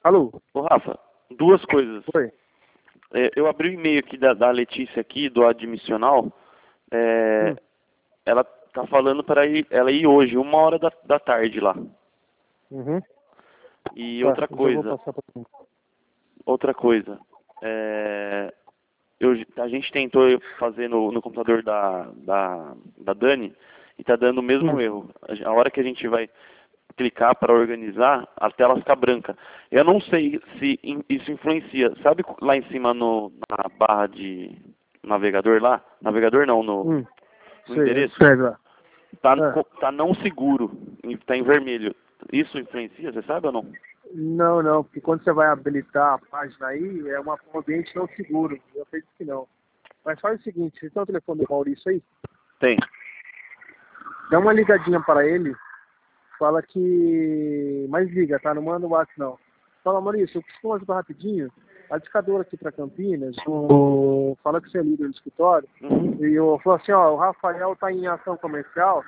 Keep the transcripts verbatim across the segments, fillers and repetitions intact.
Alô? Ô, Rafa, duas coisas. Oi. É, eu abri o e-mail aqui da, da Letícia aqui, do admissional. É, Hum. Ela tá falando para ir, ela ir hoje, uma hora da, da tarde lá. Uhum. E Tá, outra então eu vou coisa, passar pra tu. outra coisa. É, eu, a gente tentou fazer no, no computador da, da, da Dani e tá dando o mesmo Hum. erro. A, a hora que a gente vai clicar para organizar, a tela fica branca. Eu não sei se in- isso influencia. Sabe lá em cima no, na barra de navegador lá? Navegador não, no, Hum. no Sei, endereço. escreve lá. Tá, Ah. co- tá não seguro. Tá em vermelho. Isso influencia, você sabe ou não? Não, não, porque quando você vai habilitar a página aí, é uma, um ambiente não seguro. Eu acredito que não. Mas faz o seguinte, você tem o telefone do Maurício aí? Tem. Dá uma ligadinha para ele, fala que... Mas liga, tá? Não manda o WhatsApp, não. Fala, Maurício, eu preciso ajudar rapidinho. A discadora aqui para Campinas, o... fala que você é líder do escritório, Uhum. e eu falo assim, ó, o Rafael tá em ação comercial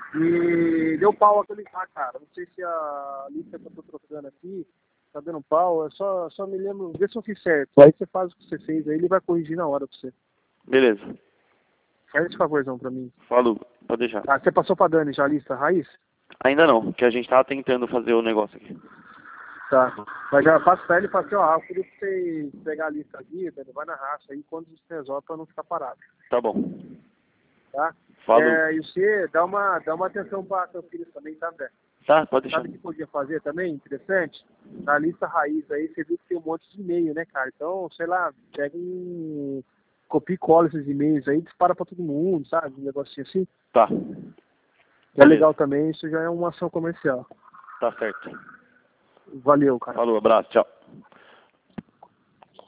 e deu pau aquele lá, cara. Não sei se a lista que eu tô trocando aqui tá dando pau, é só, só me lembro, vê se eu fiz certo. Aí você faz o que você fez, aí ele vai corrigir na hora pra você. Beleza. Faz esse favorzão pra mim. Falou. Pode deixar. Ah, você passou pra Dani já a lista, raiz? Ainda não, que a gente tava tentando fazer o negócio aqui. Tá. Mas já passa pra ele e fala assim, ó, eu queria pra você pegar a lista aqui, Dani, vai na raça aí quando você resolve pra não ficar parado. Tá bom. Tá? Falou. É, e você dá uma, dá uma atenção para seus filhos também, tá, André? Tá, pode deixar. Sabe o que podia fazer também? Interessante? Na lista raiz aí, você viu que tem um monte de e-mail, né, cara? Então, sei lá, pega um... Copia e cola esses e-mails aí, dispara pra todo mundo, sabe? Um negocinho assim. Tá. É Beleza. legal também, isso já é uma ação comercial. Tá certo. Valeu, cara. Falou, abraço, tchau.